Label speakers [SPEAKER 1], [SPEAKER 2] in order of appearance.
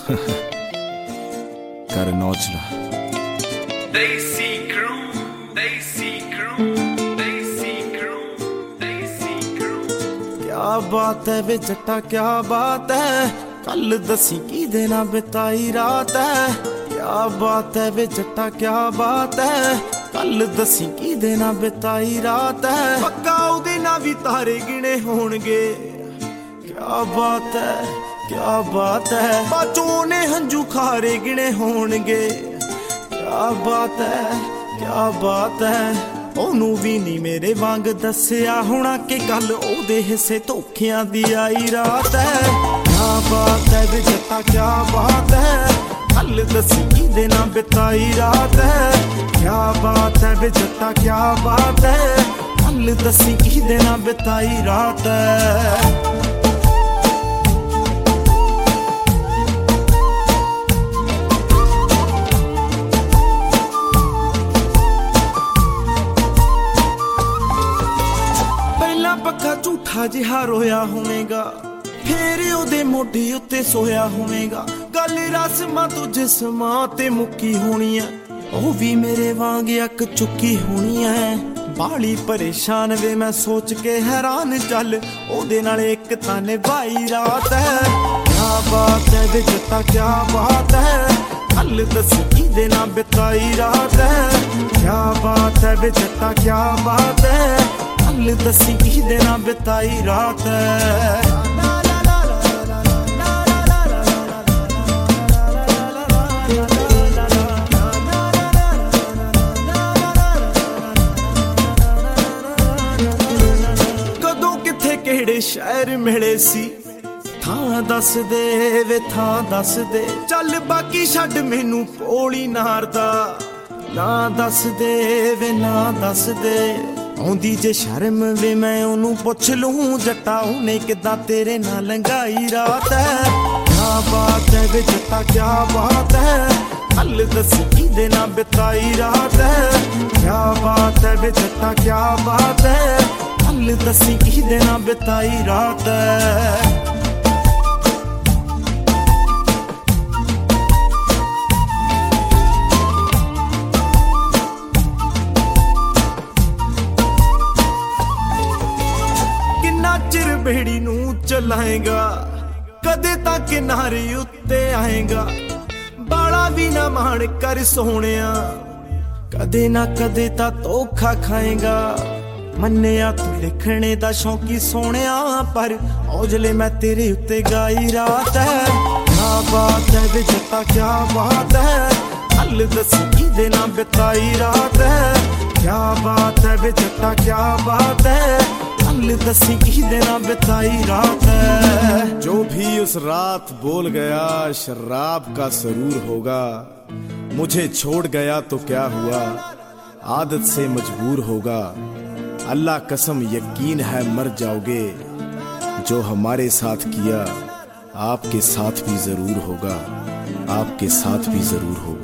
[SPEAKER 1] Got a notch.
[SPEAKER 2] Desi crew, Desi crew, Desi crew, Desi crew।
[SPEAKER 3] क्या बात है वे जट्टा क्या बात है, कल दसी की देना बिताई रात है। क्या बात है वे जट्टा क्या बात है, कल दसी की देना बिताई रात है। पक्का उदे ना भी तारे गिने होणगे। क्या बात है क्या बात है, बाचों ने हंजू खारे गिने होणगे। क्या बात है क्या बात है, ओनू भी नहीं मेरे वांग दसिया होना कि कल ओदे हिस्से धोखियां दी आई रात है। क्या बात है वे जट्टा क्या बात है, कल दसी की देना बिताई रात है। क्या बात है वे जट्टा क्या बात है, कल दसी की देना बिताई रात है। पक्का झूठा जिहा रोया होवेगा, फेर ओदे मोढे उत्ते सोया होवेगा। गल रस्मां तो जिस्मां ते मुक्की होनी है, ओ भी मेरे वांग अक चुकी होनी है। बाली परेशान वे मैं सोच के हैरान, चल ओदे नाल एक तां निभाई रात है। क्या बात है वे जट्टा क्या बात है, कल दस की देना बिताई रात है। क्या बात है वे जट्टा क्या बात है, कल दसी की देना बिताई रात है। कदों किथे केड़े शहर मिले सी, थां दस दे वे थां दस दे। चल बाकी छड्ड मैनू पोली नारदा, ना दस दे वे ना दस दे। आउंदी जे शर्म वे मैं ओनू पुछ लूं, जट्टा उन्हें किदां तेरे नाल लंघाई रात है। क्या बात है वे जट्टा क्या बात है, कल दस की देना बिताई रात है। क्या बात है वे जट्टा क्या बात है, कल दसी की देना बिताई रात है। चिर बेड़ी नू चलाएगा, कदे तां किनारे उत्ते आएगा। बाला भी ना मान कर सोहणिया, कदे ना कदे तां धोखा खाएगा। मन्निया तू लिखने दा शौकी सोहणिया, पर औजले मैं तेरे उत्ते गाई रात है। क्या बात है वे जट्टा क्या बात है, कल दस की देना बिताई रात है। क्या बात है वे जट्टा क्या बात है, कल दसी की देना बिताई रात है।
[SPEAKER 1] जो भी उस रात बोल गया शराब का सरूर होगा, मुझे छोड़ गया तो क्या हुआ, आदत से मजबूर होगा। अल्लाह कसम यकीन है मर जाओगे, जो हमारे साथ किया आपके साथ भी जरूर होगा, आपके साथ भी जरूर होगा।